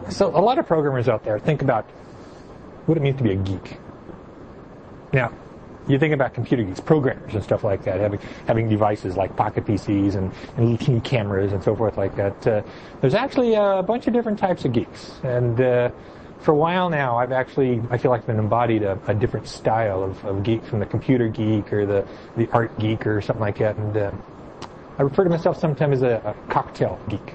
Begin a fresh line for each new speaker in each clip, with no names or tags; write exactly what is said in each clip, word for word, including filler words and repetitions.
So a lot of programmers out there think about what it means to be a geek. Now, you think about computer geeks, programmers and stuff like that, having having devices like pocket P Cs and, and little teeny cameras and so forth like that. Uh, there's actually a bunch of different types of geeks. And uh, for a while now, I've actually, I feel like I've been embodied a, a different style of, of geek, from the computer geek or the, the art geek or something like that. And uh, I refer to myself sometimes as a, a cocktail geek.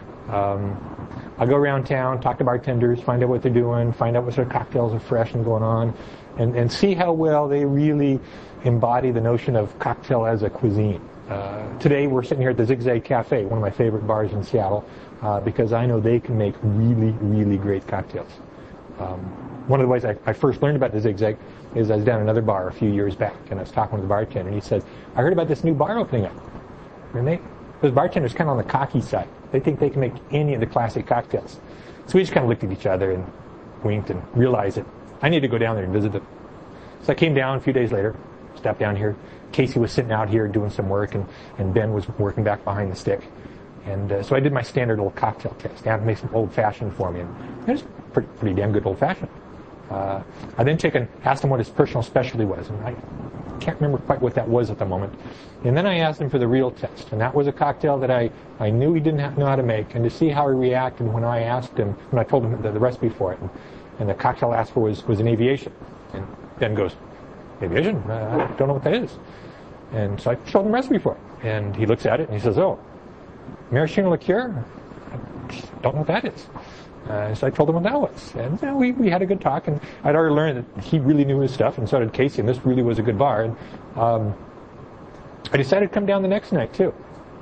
Um, I go around town, talk to bartenders, find out what they're doing, find out what sort of cocktails are fresh and going on, and, and see how well they really embody the notion of cocktail as a cuisine. Uh, today we're sitting here at the Zigzag Cafe, one of my favorite bars in Seattle, uh, because I know they can make really, really great cocktails. Um, one of the ways I, I first learned about the Zigzag is I was down at another bar a few years back, and I was talking with the bartender, and he said, I heard about this new bar opening up. And they, those bartenders kind of on the cocky side. They think they can make any of the classic cocktails. So we just kind of looked at each other and winked and realized that I need to go down there and visit them. So I came down a few days later, stepped down here. Casey was sitting out here doing some work, and, and Ben was working back behind the stick. And uh, so I did my standard little cocktail test. They had to make some old-fashioned for me, and it was pretty, pretty damn good old-fashioned. Uh, I then took and asked him what his personal specialty was, and I can't remember quite what that was at the moment. And then I asked him for the real test, and that was a cocktail that I, I knew he didn't have, know how to make, and to see how he reacted when I asked him, when I told him the, the recipe for it. And, and the cocktail I asked for was, was an aviation. And Ben goes, aviation? Uh, I don't know what that is. And so I showed him the recipe for it. And he looks at it and he says, oh, maraschino liqueur? I don't know what that is. Uh, so I told him what that was. And you know, we, we had a good talk, and I'd already learned that he really knew his stuff, and so did Casey, and this really was a good bar. And um, I decided to come down the next night, too.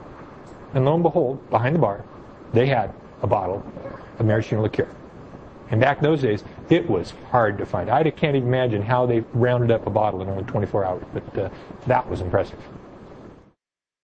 And lo and behold, behind the bar, they had a bottle of maraschino liqueur. And back in those days, it was hard to find. I can't even imagine how they rounded up a bottle in only twenty-four hours, but uh, that was impressive.